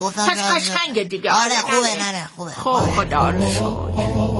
پس قشنگه دیگه. آره خوبه ننه خوبه. خب خدا رو شکر.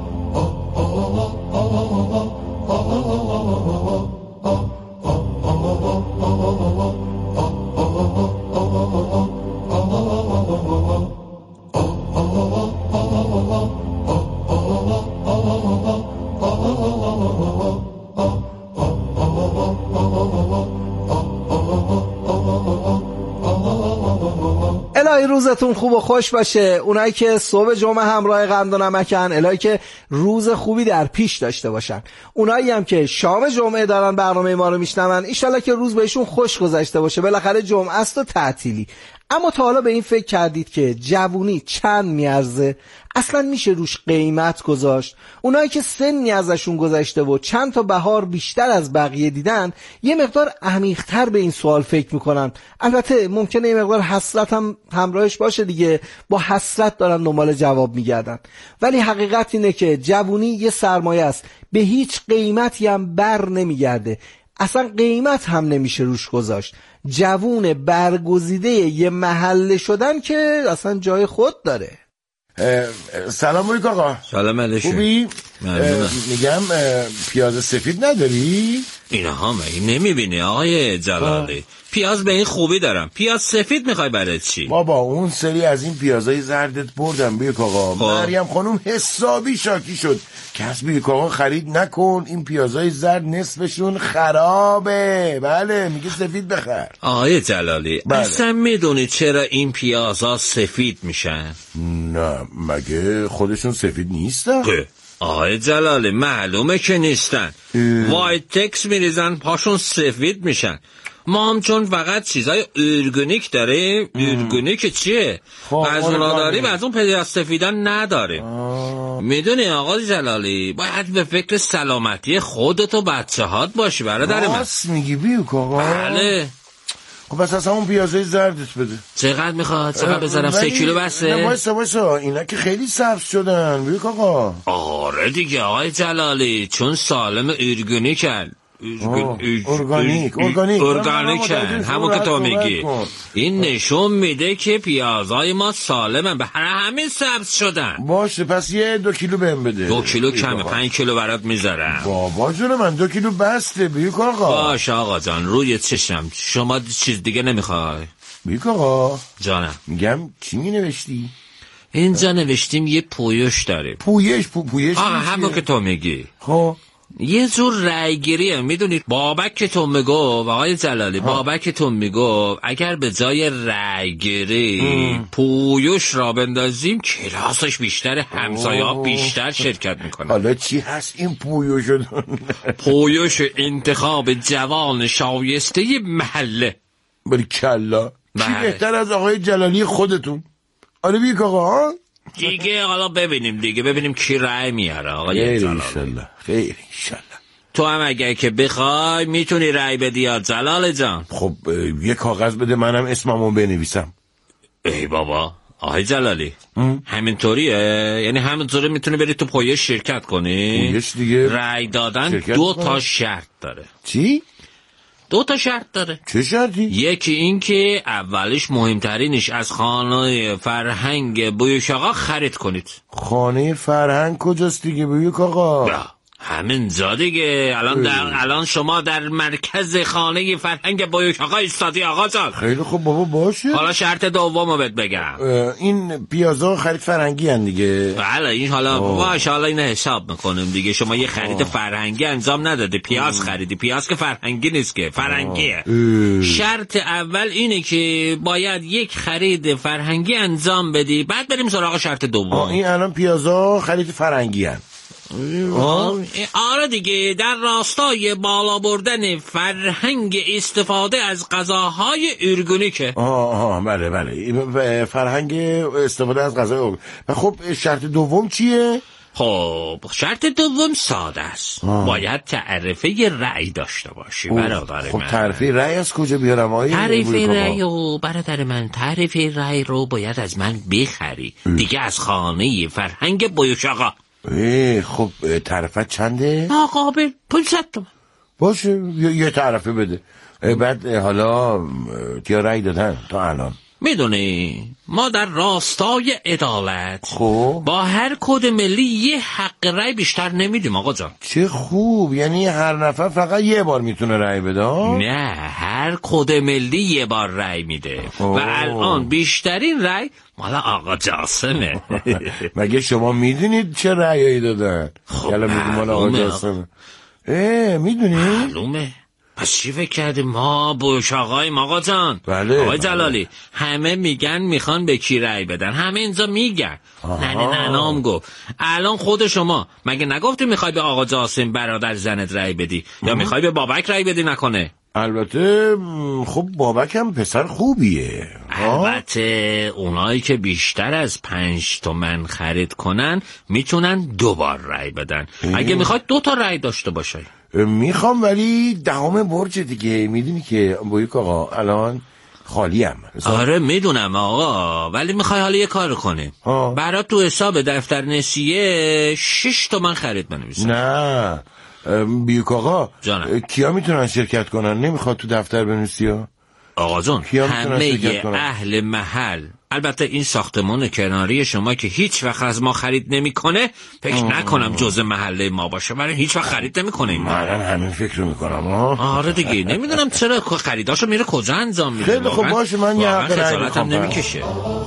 الهی روزتون خوب و خوش باشه. اونایی که صبح جمعه همراه قند و نمکن، الهی که روز خوبی در پیش داشته باشن. اونایی هم که شام جمعه دارن برنامه ما رو میشنون، انشالله که روز بهشون خوش گذشته باشه. بالاخره جمعه است و تعطیلی. اما تا حالا به این فکر کردید که جوونی چند میارزه؟ اصلا میشه روش قیمت گذاشت؟ اونایی که سنی ازشون گذشته و چند تا بهار بیشتر از بقیه دیدن، یه مقدار عمیق‌تر به این سوال فکر میکنن. البته ممکنه یه مقدار حسرت هم همراهش باشه دیگه، با حسرت دارن دنبال جواب میگردن. ولی حقیقت اینه که جوونی یه سرمایه است، به هیچ قیمتی هم بر نمیگرده، اصلا قیمت هم نمیشه روش گذاشت. جوون برگزیده یه محله شدن که اصلا جای خود داره. سلام علیکم آقا. سلام علیکم. خوبی؟ میگم پیاز سفید نداری؟ اینها مگه نمیبینی آقای جلالی؟ پیاز به این خوبی دارم. پیاز سفید میخوای برای چی؟ بابا اون سری از این پیازای زردت بردم بیک آقا. مریم خانوم حسابی شاکی شد که از بیک آقا خرید نکن، این پیازای زرد نصفشون خرابه. بله میگه سفید بخر. آقای جلالی اصلا میدونی چرا این پیازا سفید میشن؟ نه مگه خودشون سفید نیستن؟ آقای جلالی معلومه که نیستن. وایت تکس میریزن پاشون سفید میشن. ما هم چون فقط چیزای ارگانیک داریم. ارگانیک چیه؟ از اونا داریم، از اون پیاز سفیدان نداریم. میدونی آقای جلالی باید به فکر سلامتی خودت و بچه هات باشی برادر من. راست میگی بیوک آقا؟ بله. خب بس از همون پیازای زردت بده. چقدر میخواد؟ چقدر بذارم؟ 3 کیلو بسه؟ نه وایسا اینا که خیلی سبز شدن بیوک آقا. آره دیگه آقای جلالی، چون سالم ارگانیکن. ارگانیکن همون که تو میگی. این نشون میده که پیازای ما سالمن، به همین سبز شدن. باشه پس یه 2 کیلو بهم بده. 2 کیلو کمه، 5 کیلو برات میذارم. بابا جون من 2 کیلو بسته بیوک آقا. باشه آقا جان روی چشم. شما چیز دیگه نمیخوای؟ بیوک آقا جانم. میگم چی می نوشتی؟ اینجا نوشتیم یه پویش داریم. پویش همون که تو میگی. خب یه جور رأیگیریه. میدونید بابکتون میگفت آقای جلالی، بابکتون میگفت اگر به جای رأیگیری پویش را بندازیم کلاسش بیشتر، همسایه‌ها بیشتر شرکت میکنن. حالا چی هست این پویش؟ پویش انتخاب جوان شایسته محله. بری کلا چی بهتر از آقای جلالی خودتون؟ آره بیک آقا دیگه حالا ببینیم کی رأی میاره آقای جلالی. خیر انشالله. تو هم اگر که بخوای میتونی رأی بدی یا جلال جان. خب یه کاغذ بده منم اسممو بنویسم. ای بابا آقای جلالی همینطوریه؟ یعنی همینطوری میتونی بری تو پویش شرکت کنی؟ پویش دیگه رأی دادن 2 تا شرط داره. چی؟ 2 تا شرط داره. چه شرطی؟ یکی این که اولیش مهمترینش از خانه فرهنگ بویش آقا خرید کنید. خانه فرهنگ کجاست دیگه بیوک آقا؟ همین جا دیگه. الان شما در مرکز خانه فرهنگ بویش آقا ایستادی آقا جان. خیلی خوب بابا باشه. حالا شرط دومو بهت بگم. این پیازا خرید فرهنگی هن دیگه. بله این حالا باشه، حالا اینو حساب میکنیم دیگه. شما یه خرید فرهنگی انجام ندادی، پیاز خریدی. پیاز که فرهنگی نیست که، فرهنگیه. شرط اول اینه که باید یک خرید فرهنگی انجام بدی، بعد بریم سراغ شرط دوم. این الان پیازا خرید فرهنگی هن. آره دیگه، در راستای بالا بردن فرهنگ استفاده از غذاهای ارگانیکه. بله فرهنگ استفاده از غذاهای ارگانیک. خب شرط دوم چیه؟ خب شرط دوم ساده است. باید تعرفه رأی داشته باشی برادر من. خب تعرفه رأی از کجا بیارم آقای؟ تعرفه رأی و برادر من، تعرفه رأی رو باید از من بخری دیگه، از خانه فرهنگ بویش آقا. خب تعرفه چنده؟ ناقابل 500 تومن. باشه یه تعرفه بده. بعد حالا کیا رأی دادن تا الان؟ میدونی ما در راستای عدالت خب با هر کد ملی یه حق رأی بیشتر نمیدیم آقا جان. چه خوب، یعنی هر نفر فقط یه بار میتونه رأی بده؟ نه، هر کد ملی یه بار رأی میده و الان بیشترین رأی مال آقا جاسمه. مگه شما میدونید چه رأیایی دادن؟ خب یالا میدونی مال آقا جاسمه. میدونی؟ معلومه. پس چی فکر کردی ما بوش آقاییم آقا جان؟ بله آقای جلالی همه میگن میخوان به کی رأی بدن، همه اینجا میگن. نه نام گفت. الان خود شما مگه نگفتی میخوای به آقا جاسم برادر زنت رأی بدی یا میخوای به بابک رأی بدی نکنه؟ البته خب بابک هم پسر خوبیه. البته اونایی که بیشتر از 5 تومن خرید کنن میتونن 2 بار رأی بدن. اگه میخوای 2 تا رأی داشته باشه. میخوام ولی 10 برج دیگه. میدونی که بویک آقا الان خالیم. آره میدونم آقا، ولی میخوای حالا یه کار کنیم برات تو حساب دفتر نسیه 6 تومن خرید بنویسم. نه بیوک آقا جانم. کیا میتونن شرکت کنن؟ نمیخواد تو دفتر بنویسی ها؟ آقا جان همه اهل محل، البته این ساختمان کناری شما که هیچ وقت از ما خرید نمیکنه فکر نکنم جزء محله ما باشه، ولی هیچ وقت خرید نمیکنه. من همین فکر رو میکنم. آره دیگه نمیدونم چرا خریداشو میره کجا انجام میده. خیلی خب باشه، من یه حق رأی میخوام. نمیکشه.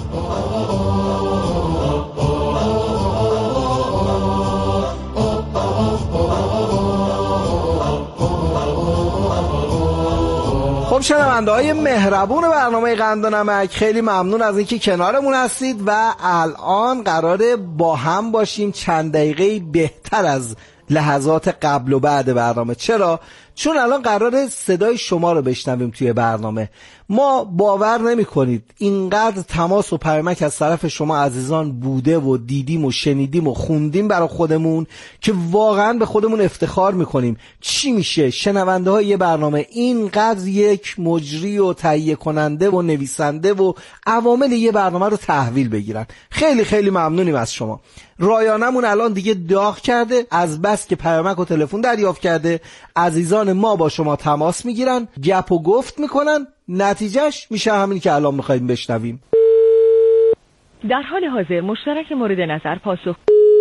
خب شنونده‌های مهربون برنامه قند و نمک، خیلی ممنون از اینکه کنارمون هستید و الان قراره با هم باشیم چند دقیقه بهتر از لحظات قبل و بعد برنامه. چرا؟ چون الان قراره صدای شما رو بشنویم توی برنامه. ما باور نمی کنید اینقدر تماس و پیامک از طرف شما عزیزان بوده و دیدیم و شنیدیم و خوندیم برای خودمون که واقعا به خودمون افتخار میکنیم. چی میشه شنونده های یه برنامه اینقدر یک مجری و تهیه کننده و نویسنده و عوامل یه برنامه رو تحویل بگیرن؟ خیلی خیلی ممنونیم از شما. رایانمون الان دیگه داغ کرده، از بس که پیامک و تلفن دریافت کرده عزیزان ما با شما تماس میگیرن، گپ و گفت میکنن، نتیجهش میشه همین که الان میخوایم بشنویم. در حال حاضر مشترک مورد نظر پاسخ.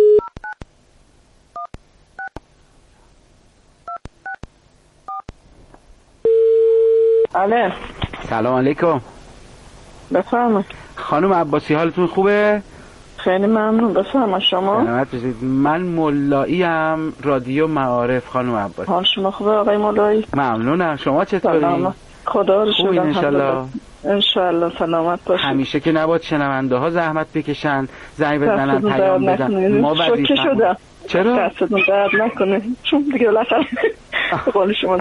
الو، سلام علیکم. بفرمایید. خانم عباسی حالتون خوبه؟ خیلی ممنون. بفرمایید. شما؟ سلامت باشید. من مولایی ام، رادیو معارف. خانم عباسی حال شما خوبه آقای مولایی؟ ممنونم. شما چطورین؟ خدا رو شکر. ان شاء الله سلامت باشید. همیشه که نباید شنونده ها زحمت بکشن، زنگ بزنن، پیام بدن. ما شوکه شدم. چرا؟ دستتون درد نکنه چون دیگه بالاخره به قول شما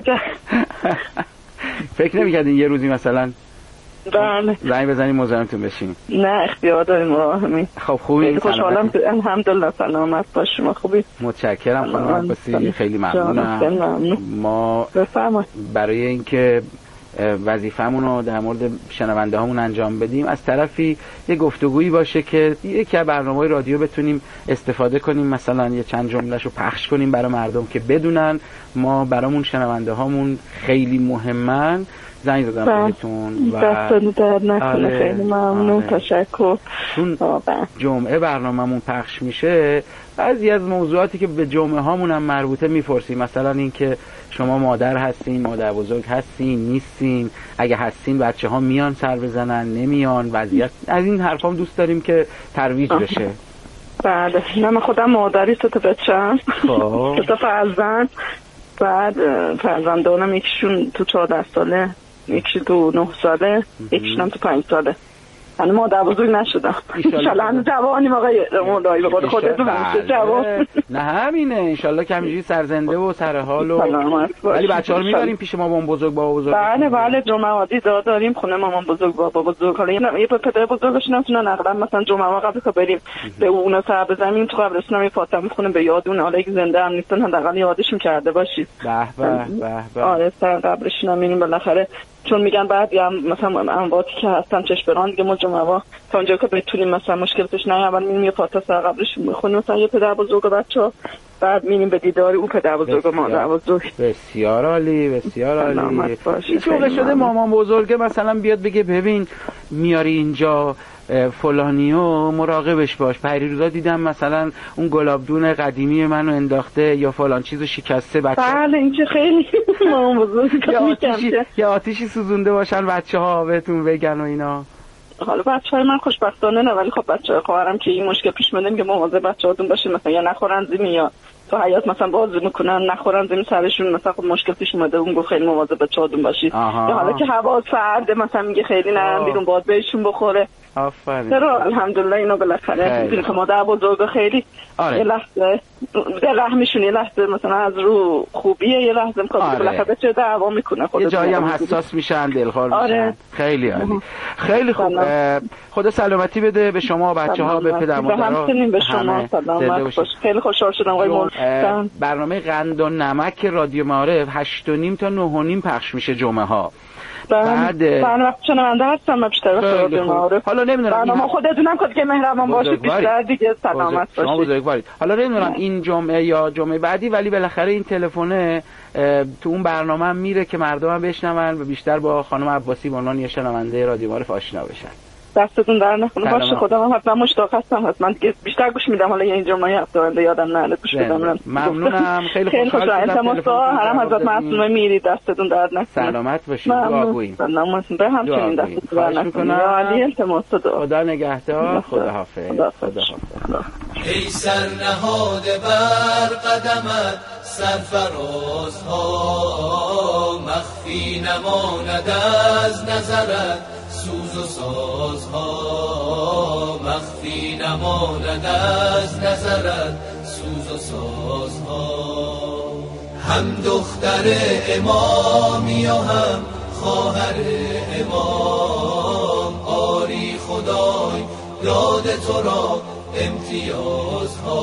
فکر نمی‌کردین یه روزی مثلا بله زنگ بزنیم مزاحمتون بشیم؟ نه اختیار داریم مراهمی. خب خوبی؟ خوشحالم الحمدلله. سلامت باشی. شما خوبی؟ متشکرم خانم عباسی، خیلی ممنونم. ما بفرمایید. برای اینکه وظیفه‌مون رو در مورد شنونده هامون انجام بدیم، از طرفی یه گفتگویی باشه که یکی از برنامه‌های رادیو بتونیم استفاده کنیم، مثلا یه چند جمله‌شو پخش کنیم برای مردم که بدونن ما برامون شنونده هامون خیلی مهمن. زنگ زدم بهتون و دستتون درد نکنه. خیلی ممنون. تشکر. چون جمعه برنامه‌مون پخش میشه، بعضی از موضوعاتی که به جمعه هامون هم مربوطه میپرسیم، مثلا اینکه شما مادر هستین، مادر بزرگ هستین، نیستین، اگه هستین بچه ها میان سر بزنن، نمیان، وضعیت از این حرفا هم دوست داریم که ترویج بشه. بله. نه من خودم مادری، 3 تا بچه‌ام، 3 تا فرزند. بعد فرزندانم یکیشون تو 14 ساله، یکیش تو 9 ساله، یکیشون هم تو 5 ساله. من مادر بزرگ نشدم. انشالله هنوز جوانیم آقای مولایی، به قول خودتون همیشه جوان. نه همینه، انشالله که همینجوری سرزنده و سرحال و ولی بچه‌ها رو میبریم پیش مامان بزرگ بابا بزرگ. بله بله، جمعه عادی داریم خونه مامان بزرگ بابا بزرگ. حالا یه پدر بزرگش نمیتونن نقلا مثلا جمعه قبل که بریم به اونا سر بزنیم تو قبرستون هم فاطمه میخونه به یاد اون، حالا که زنده هم نیستن حداقل یادشون کرده باشید. به به به به. آره سر قبرشون هم میریم بالاخره چون میگن بعضی هم مثلا امواتی که هستن چشمران دیگه ما جمعه تا اونجا که بتونیم مثلا مشکلش نه اول میریم یه فاتحه سر قبلش میخونیم مثلا یه پدر بزرگ و بچه‌ها، بعد میریم به دیدار اون پدر بزرگ و مادر بزرگ. بسیار عالی، بسیار عالی. این جمله شده مامان بزرگه مثلا بیاد بگه ببین میاری اینجا فلانیو مراقبش باش، پریروزا دیدم مثلا اون گلابدون قدیمی منو انداخته یا فلان چیزو شکسته بچه. بله این که خیلی مامان بزرگ یا آتیشی سوزونده باشن بچه‌ها بهتون بگن و اینا. حالا بچه‌های من خوشبختانه نه، ولی خب بچه‌های خواهرم که این مشکل پیش میاد که مواظب بچه‌هاتون باشین، مثلا یا نخورن زمین یا تو حیات مثلا بازی میکنن نخورن زمین سرشون، مثلا خب مشکل پیش اومده اون گفت خیلی مواظب بچه‌هاتون باشید. یا حالا که هوا سرده مثلا میگه خیلی نرم بیرون باد بهشون بخوره. آفرین. چرا الحمدلله اینو بالاخره می‌بینی که مادر بزرگا خیلی یه لحظه رحمشون یه لحظه مثلا از رو خوبیه، یه لحظه می‌خواد بالاخره چه دعوا میکنه خودت، یه جایی هم حساس میشن دلخور میشن. خیلی عالی، خیلی خوب. خدا سلامتی بده به شما بچه‌ها، به پدر مادرها، به شما سلامت باش. خیلی خوشحال شدم آقای مولوی. برنامه قند و نمک رادیو معارف 8:30 تا 9:30 پخش میشه جمعه ها. بعد وقت شنونده هستم من بیشتر وقت رادیو معارف. حالا نمیدونم برنامه خودتونم که مهربان باشید بیشتر دیگه سلامت باشید. شما بزرگوارید. حالا نمیدونم این جمعه یا جمعه بعدی ولی بالاخره این تلفن تو اون برنامه هم میره که مردم هم بشنون و بیشتر با خانم عباسی به عنوان یه شنونده رادیو معارف آشنا بشن. دستتون در نکنه. باشه خدا من حتما مشتاق هستم، حتما دیگه بیشتر گوش میدم. حالا این جمعه هفته آینده یادم نره گوش بدم. ممنونم، خیلی خوشحال شدم. هرم حضرت معصومه میری دستتون در نکنه. سلامت باشید. دعاگوییم. سلامت به همچنین دستتون در نکنه. عالی التماس دعا. خدا نگهدار. خدا حافظ. ای سر نهاده بر قدمت سرفرازها، مخفی نماند از نظرت سوز و سازها، مخفی نماند از نظرت سوز و سازها. هم دختر امامی و هم خواهر امام، آری خدای داد تو را امتیازها،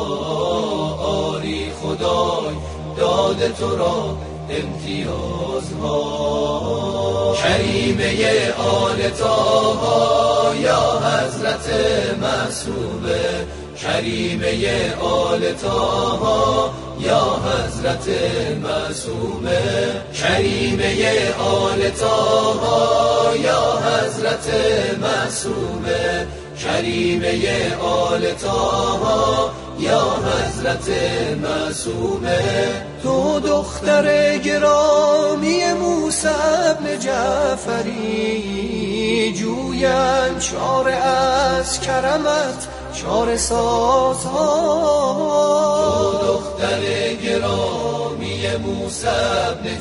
آری خدای داد تو را امتیازها. کریمه آل طه یا حضرت معصومه، کریمه آل طه یا حضرت معصومه، کریمه آل طه یا حضرت معصومه، کریمه آل طه یا حضرت معصومه. تو دختر گرامی موسی ابن جعفری، جویان چاره از کرمت چاره سازها. تو دختر گرامی موسی ابن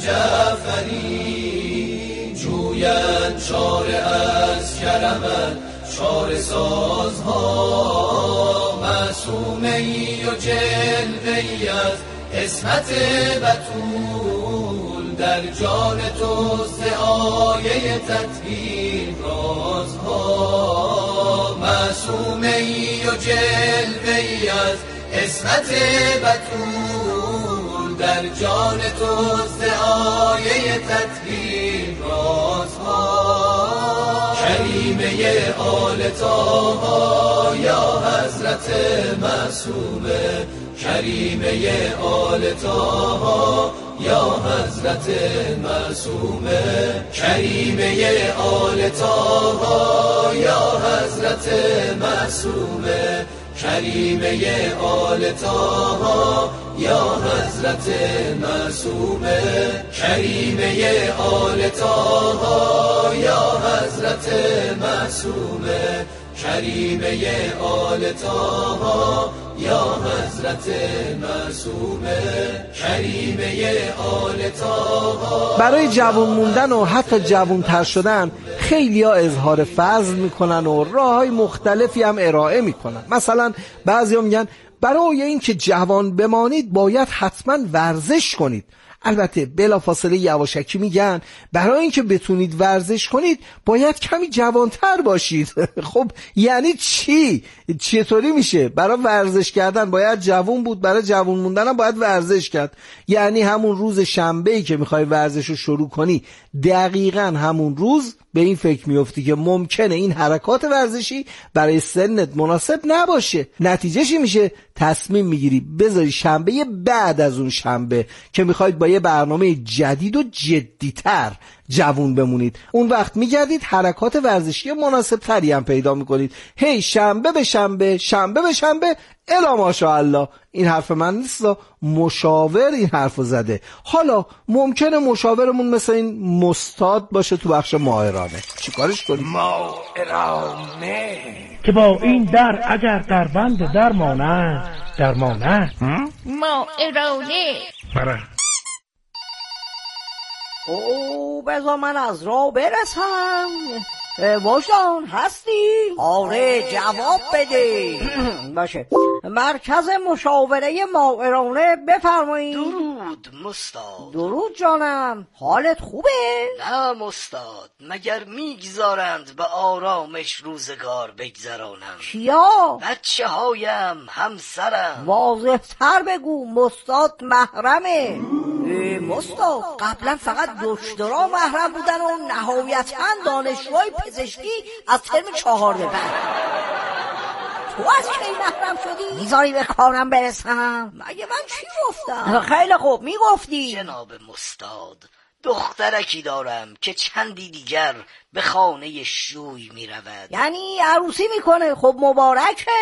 جعفری، جویان چاره از کرمت چاره سازها. معصومه ای و جلوه ای از عصمت بتول، در جان توست آیه تطهیر رازها. معصومه ای و جلوه ای از عصمت بتول، در جان توست آیه تطهیر رازها. کریمه آل طه یا حضرت معصومه، کریمه آل طه یا حضرت معصومه، کریمه آل طه یا حضرت معصومه، کریمه آل طه یا حضرت معصومه، کریمه آل طه یا حضرت معصومه، کریمه آل طه یا حضرت معصومه، کریمه آل طه. برای جوان موندن و حتی جوان تر شدن خیلی ها اظهار فضل میکنن و راههای مختلفی هم ارائه میکنن. مثلا بعضی ها میگن برای این که جوان بمانید باید حتما ورزش کنید. البته بلافاصله یواشکی میگن برای اینکه بتونید ورزش کنید باید کمی جوانتر باشید. خب یعنی چی؟ چطوری میشه؟ برای ورزش کردن باید جوان بود، برای جوان موندن هم باید ورزش کرد. یعنی همون روز شنبه‌ای که میخوای ورزش رو شروع کنی دقیقاً همون روز به این فکر میفتی که ممکنه این حرکات ورزشی برای سنت مناسب نباشه. نتیجهش میشه تصمیم میگیری بذاری شنبه بعد از اون شنبه که میخواید با یه برنامه جدید و جدیتر جوون بمونید. اون وقت میگردید حرکات ورزشی مناسب تری هم پیدا میکنید. هی شنبه به شنبه، شنبه به شنبه، الا ماشاءالله. این حرف من نیست، مشاور این حرفو زده. حالا ممکنه مشاورمون مثل این مستاد باشه تو بخش ماهرانه. چیکارش کنیم؟ ماهرانه که با این در اگر در بند درمانه ماهرانه. او بذار من از راه برسم. وجدان هستی؟ آره جواب بده. باشه. مرکز مشاوره ماهرانه بفرمایید. درود مستاد. درود جانم، حالت خوبه؟ نه مستاد، مگر میگذارند به آرامش روزگار بگذرانم؟ کیا؟ بچه هایم، همسرم. واضح تر بگو، مستاد محرمه. مستاد قبلا فقط دکترا محرم بودن و نهایتاً دانشجوهای پزشکی از ترم 4 به بعد. تو از کی محرم شدی؟ میذاری به کارم برسم؟ مگه من چی گفتم؟ خیلی خوب میگفتی. جناب مستاد، دخترکی دارم که چندی دیگر به خانه شوی می رود. یعنی عروسی میکنه؟ خب مبارکه.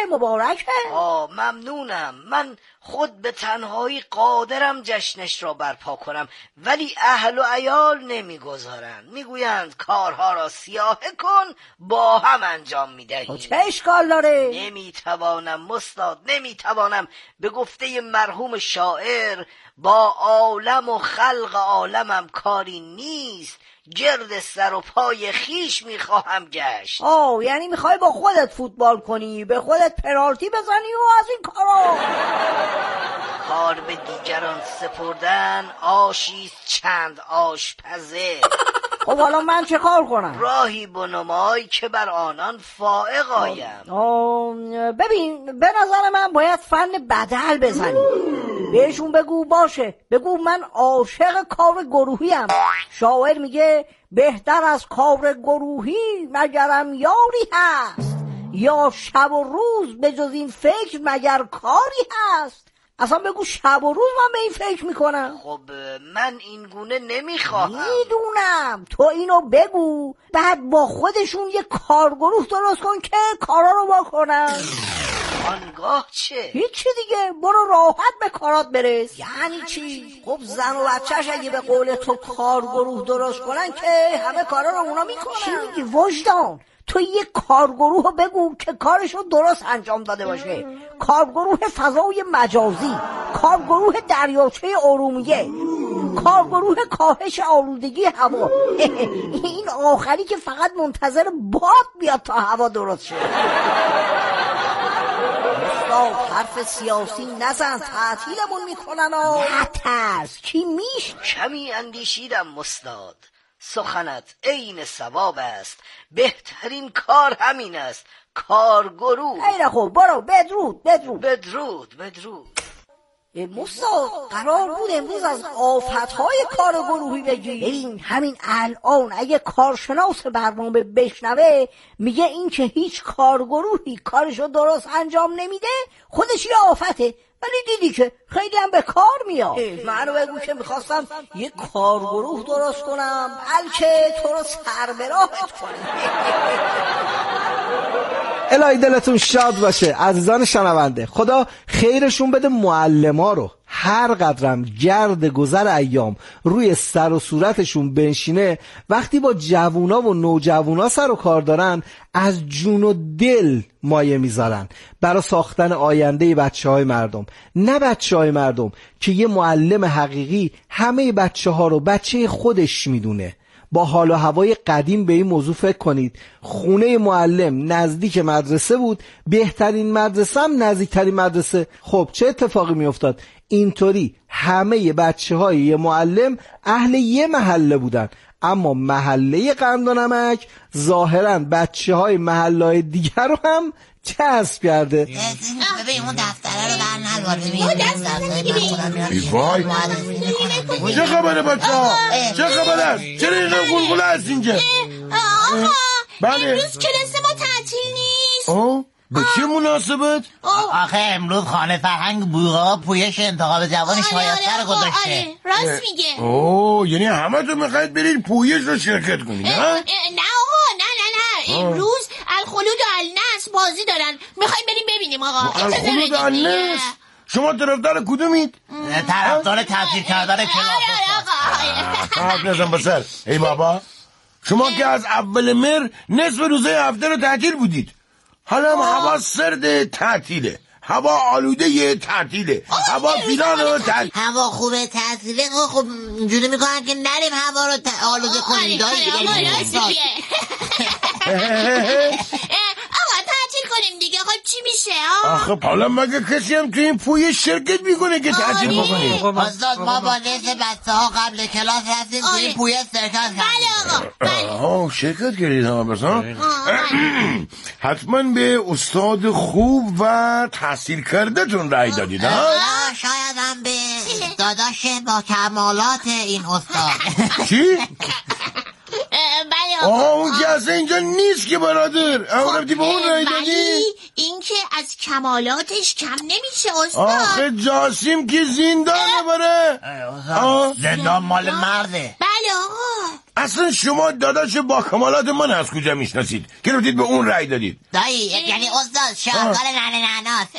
ممنونم. من خود به تنهایی قادرم جشنش را برپا کنم، ولی اهل و عیال نمیگذارند. میگویند کارها را سیاهه کن، با هم انجام میدهیم. چه اشکال داره؟ نمیتوانم مستاد، نمیتوانم. به گفته مرحوم شاعر با عالم و خلق عالمم کاری نیست، گرد سر و پای خیش میخواهم گشت. یعنی میخوای با خودت فوتبال کنی، به خودت پنالتی بزنی و از این کارا. کار به دیگران سپردن آشیست چند آشپزه. خب حالا من چه کار کنم؟ راهی بنمای که بر آنان فائق آیم. ببین، به نظر من باید فن بدل بزنی. بهشون بگو باشه، بگو من عاشق کار گروهیم. شاعر میگه بهتر از کار گروهی مگرم یاری هست، یا شب و روز به جز این فکر مگر کاری هست. اصلا بگو شب و روز من به این فکر میکنم. خب من این گونه نمیخواهم. میدونم، تو اینو بگو، بعد با خودشون یه کارگروه درست کن که کارا رو واکنن. آنگاه چه؟ هیچی دیگه، برو راحت به کارات برس. یعنی چی؟ خب زن و بچهش اگه به قول تو کارگروه درست کنن که همه کارا رو اونا میکنن. چی میگی وجدان؟ تو یه کارگروه رو بگو که کارشو درست انجام داده باشه. کارگروه فضای مجازی، کارگروه دریاچه ارومیه، کارگروه کاهش آلودگی هوا. این آخری که فقط منتظر باد بیاد تا هوا درست شه. حرف سیاسی نزن، تعطیلمون میکنن. نترس، کی میش؟ کمی اندیشیدم مستاد. سخنت عین صواب است. بهترین کار همین است، کارگروه. خیلی خوب، برو. بدرود. مستاد قرار بود امروز از آفتهای کار گروهی بگی. این همین الان اگه کارشناس برنامه بشنوه میگه این که هیچ کارگروهی کارشو درست انجام نمیده خودش یه آفته، ولی دیدی که خیلی هم به کار میاد. منو بگو که میخواستم یه کارگروه درست کنم بلکه تو رو سر به راهت کنم. الهی دلتون شاد باشه عزیزان شنونده. خدا خیرشون بده معلما رو. هر قدرم گرد گذر ایام روی سر و صورتشون بنشینه، وقتی با جوونا و نوجوونا سر و کار دارن از جون و دل مایه میذارن برای ساختن آینده بچه‌های مردم. نه بچه‌های مردم که یه معلم حقیقی همه بچه‌ها رو بچه خودش میدونه. با حال و هوای قدیم به این موضوع فکر کنید. خونه معلم نزدیک مدرسه بود، بهترین مدرسه هم نزدیکترین مدرسه. خب چه اتفاقی می افتاد؟ اینطوری همه بچه‌های یه معلم اهل یه محله بودن، اما محله قند و نمک ظاهراً بچه‌های محله‌های دیگر رو هم کسب کرده. ببین اون دفتره رو در نبار. وای چه خبره بچه‌ها؟ چه خبره است؟ چرا اینقدر غلغله هست اینجا؟ آقا امروز کلاس ما تعطیل نیست. به چه مناسبت؟ آخه امروز خانه فرهنگ بوغا پویش انتخاب جوان شایسته رو گذاشته. راست میگه. یعنی همه تو میخواید برید پویش رو شرکت کنید؟ نه آقا نه امروز الخلود و النصر بازی دارن، میخوایم بریم ببینیم آقا. الخلود و النصر؟ شما طرفدار کدومید؟ طرفدار تعطیل کردن کلاس. حرف نزن بسر. ای بابا شما که از اول مهر نصف روزه هفته رو تعطیل بودید، حالا هم هوا سرد تعطیله، هوا آلوده تعطیله، هوا فیلان رو تعطیل. هوا خوبه تعطیله. خب اینجوری میکنن که نریم هوا رو آلوده کنیم. آقا تعطیل کنیم دیگه. خب چی میشه؟ آخه حالا مگه کسی هم تو این پویه شرکت میکنه که تعطیل بکنیم؟ استاد ما با نصف بچه ها قبل کلاس رفتیم تو این پویه شرکت کردیم. آقا شرکت کردید ها بسا؟ حتما به استاد خوب و تحصیل کرده تون رای دادید ها؟ شاید هم به داداش با کمالات این استاد. چی؟ بله اون که اصلا اینجا نیست که برادر. رفتی به اون رای دادی؟ این که از کمالاتش کم نمیشه استاد. آخه جاسیم که زندانه بره. زندان مال مرده. بله آقا. اصلا شما داداش با کمالات من از کجا میشناسید که رفتید به اون رای دادید؟ دایی یعنی استاد شاغل نناست.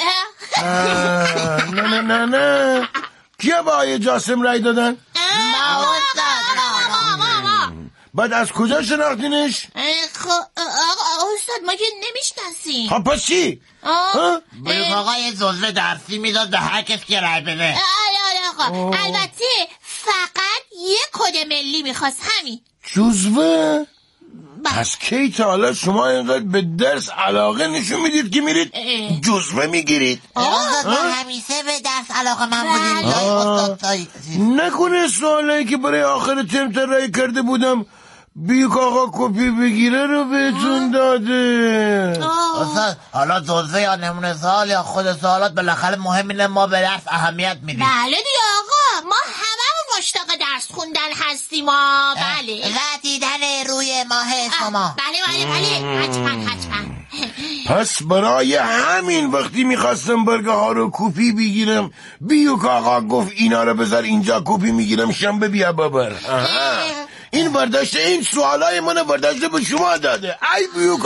نه کیا با آیه جاسم رای دادن؟ بعد از کجا شناختینش؟ آقا استاد ما که نمیشناسیم. ها پس چی؟ به آقا یه جزوه درسی میداد به هر کس که رای بده. آقا البته فقط یه کد ملی میخواست، همین. جزوه؟ پس کی تا حالا شما اینقدر به درس علاقه نشون میدید که میرید جزوه میگیرید؟ استاد ما همیشه به درس علاقه من بودیم. نکنه سوالایی که برای آخر ترم ترایی کرده بودم بیوک آقا کپی بگیره رو بهتون داده؟ استاد حالا جزوه یا نمونه سوال یا خود سوالات بالاخره مهم اینه ما به درس اهمیت میدیم. بله دیگه آقا ما همه مشتاق درس خوندن هستیم. بله رتیدن روی ماه شما. بله حتما. پس برای همین وقتی میخواستم برگه ها رو کپی بگیرم بیوک آقا گفت اینا رو بذار اینجا کپی میگیرم شنبه بیا ببر. این برداشته این سوالای منو برداشته به شما داده. ای بیوک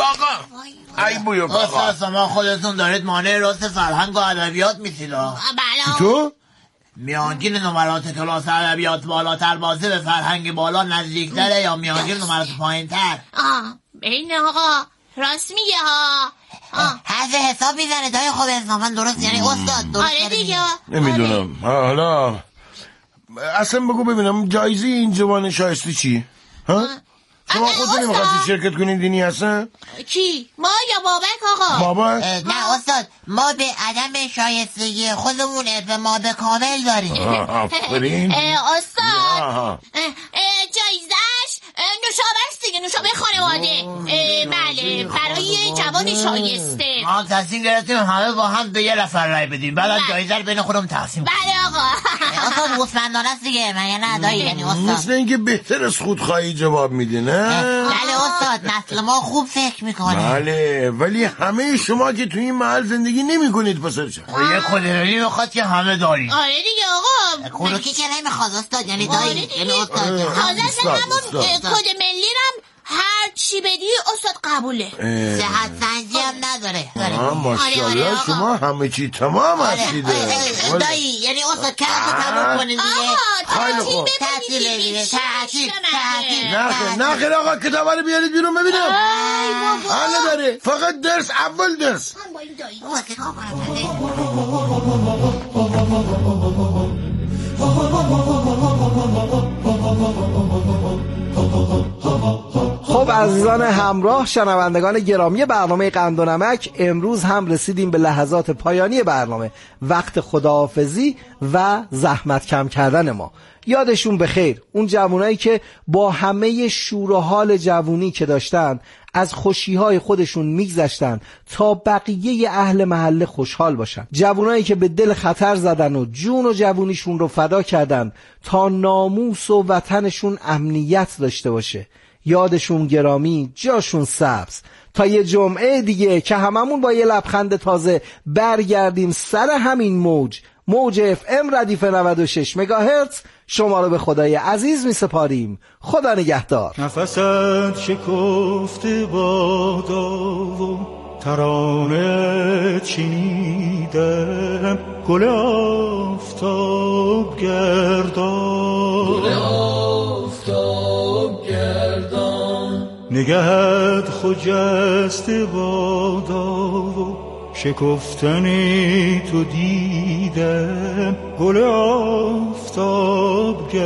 آقا استاد شما خودتون دارید مانع راست فرهنگ و ادبیات میشید. تو؟ میانگین نمرات کلاس ادبیات بالاتر بازه به فرهنگ بالا نزدیکتره یا میانگین نمرات پایینتر؟ بین آقا راست میگه ها. حرف حساب میزنه دای خود انصافا درست یعنی استاد درست. آره دیگه. نمیدونم. حالا اصلا بگو ببینم جایزه این جوان شایسته چی؟ شما خودتون نمیخواستی شرکت کنید دینی هستن؟ کی؟ ما یا بابک آقا؟ بابک؟ نه استاد ما به عدم شایستگی خودمون اعتماد کامل داریم. آفرین. استاد جایزش نوشابه است دیگه، نوشابه خانواده. بله برای جوان شایسته. ما تصمیم گرفتیم همه با هم به یه نفر رای بدیم بعد جایزه رو بین خودمون تقسیم کنیم. بله آقا. استاد مطمئنانه است دیگه مگه نه دایی؟ یعنی استاد مثل اینکه بهتر از خودخواهی جواب میده نه؟ بله استاد نسل ما خوب فکر میکنه. بله ولی همه شما که تو این محل زندگی نمی کنید پسر چه؟ یه کدرلی میخواد که همه داریم. آره دیگه آقا. کدوکی که نمیخواد استاد یعنی دایی یعنی استاد تازه همون کد ملی رم هر چی بدی استاد قبوله. صحت سنجی هم نداره. ماشاءالله شما همه چی تمام هستید. دایی یعنی استاد کارتو تموم کنید دیگه. تعطیل دیگه. تعطیل. نه آقا کتابا رو بیارید بیرون ببینم. حالا داره فقط درس اول درس. من با این دایی خب عزیزان همراه، شنوندگان گرامی برنامه قند و نمک، امروز هم رسیدیم به لحظات پایانی برنامه، وقت خداحافظی و زحمت کم کردن ما. یادشون بخیر اون جوانایی که با همه شور و حال جوونی که داشتن از خوشیهای خودشون میگذشتن تا بقیه اهل محله خوشحال باشن، جوانایی که به دل خطر زدن و جون و جوونیشون رو فدا کردن تا ناموس و وطنشون امنیت داشته باشه. یادشون گرامی، جاشون سبز. تا یه جمعه دیگه که هممون با یه لبخند تازه برگردیم سر همین موج FM ردیف 96 مگاهرتز، شما رو به خدای عزیز می سپاریم. خدا نگهدار. نفست شکفته بادا و ترانه چینیدم، گل آفتاب گردان، نگهت خجسته بادا و شکفتنی تو دیدم، گل آفتاب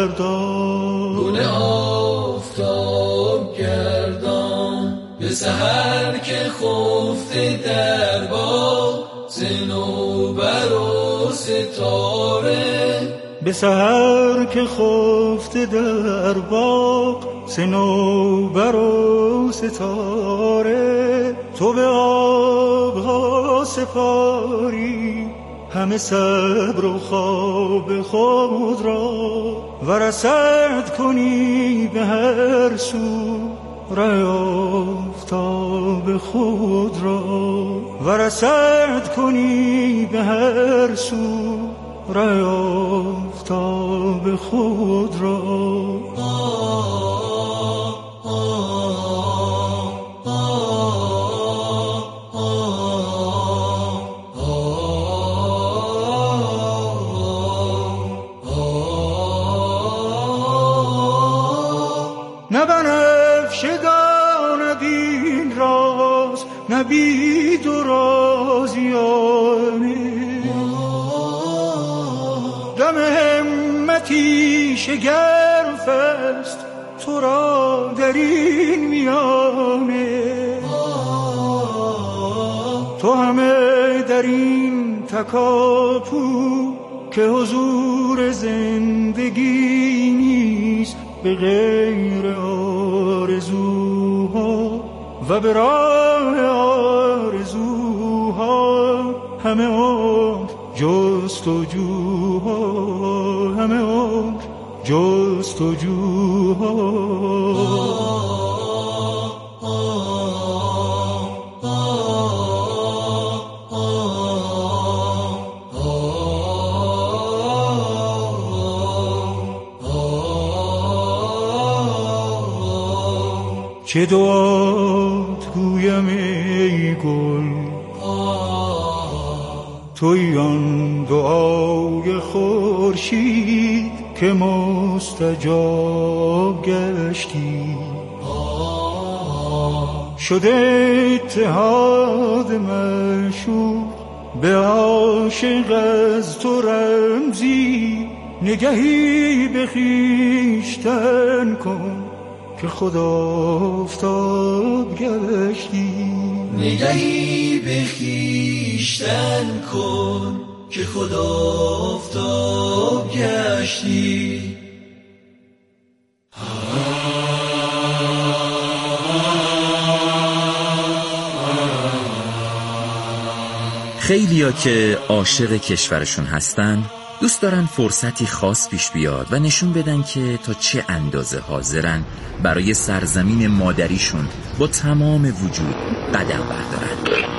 گردان، به سحر که خفته در باغ صنوبر و ستاره، به سحر که خفته در باغ صنوبر و ستاره، تو به آبها سپاری همه صبر و خواب خود را، و رصد کنی به هر سو راه آفتاب خود را، و رصد کنی به هر سو راه آفتاب خود را. نبی درازیانه دم همتی شگرف است تو را در این میانه، تو همه در این تکاپو که حضور زندگی نیست به غیر آرزوها، و به راه آرزوها همه عمر جستجوها، همه عمر جستجوها. چه دعات گویم ای گل، توی آن دعای خورشید که مستجاب گشتی، شده اتحاد معشوق به عاشق از تو رمزی، نگهی به خویشتن کن که خدا آفتاب گشتی، نگهی به خویشتن کن که خدا آفتاب گشتی. خیلیا که عاشق کشورشون هستن دوست دارن فرصتی خاص پیش بیاد و نشون بدن که تا چه اندازه حاضرن برای سرزمین مادریشون با تمام وجود قدم بردارن.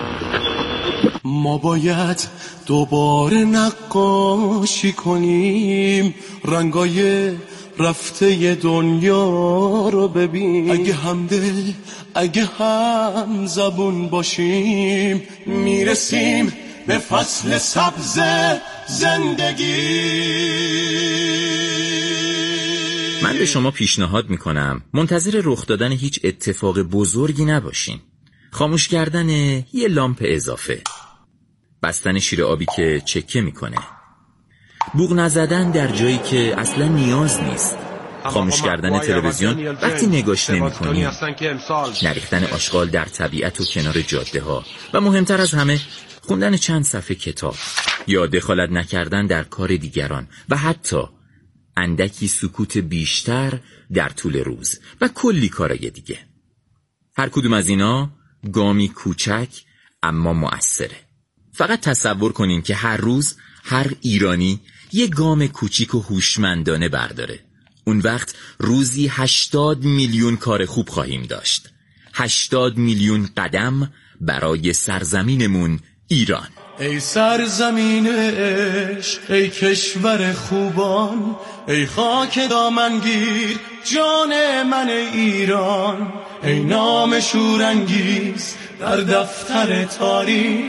ما باید دوباره نقاشی کنیم، رنگای رفته دنیا رو ببین، اگه همدل اگه هم زبون باشیم میرسیم به فصل سبز زندگی. من به شما پیشنهاد میکنم منتظر رخ دادن هیچ اتفاق بزرگی نباشین. خاموش کردن یه لامپ اضافه، بستن شیر آبی که چکه میکنه، بوق نزدن در جایی که اصلا نیاز نیست، خاموش کردن تلویزیون وقتی نگاش نمی‌کنیم، نریختن آشغال در طبیعت و کنار جاده ها و مهمتر از همه خوندن چند صفحه کتاب یا دخالت نکردن در کار دیگران و حتی اندکی سکوت بیشتر در طول روز و کلی کارای دیگه. هر کدوم از اینا گامی کوچک اما مؤثره. فقط تصور کنین که هر روز هر ایرانی یه گام کوچیک و هوشمندانه برداره. اون وقت روزی 80 میلیون کار خوب خواهیم داشت. 80 میلیون قدم برای سرزمینمون ایران. ای سرزمین عشق، ای کشور خوبان، ای خاک دامنگیر جان من ایران، ای نام شورانگیز در دفتر تاریخ